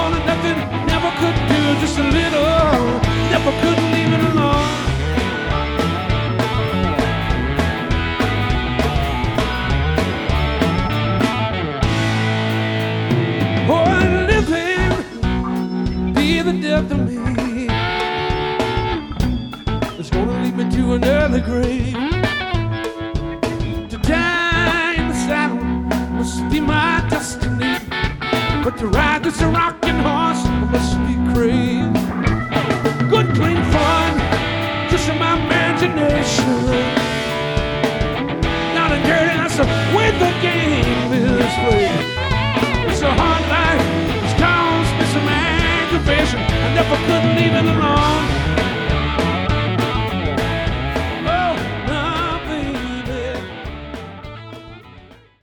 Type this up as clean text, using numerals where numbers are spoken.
all or nothing, never could do just a little, never could leave it alone. Oh, living be the death of me. It's gonna lead me to another grave. To die in the saddle must be my destiny, but to ride this rocking horse must be crazy. Good clean fun, just in my imagination. Not a dirty, that's the way the game is played. It's a hard life, it's caused me some aggravation. I never could leave it alone.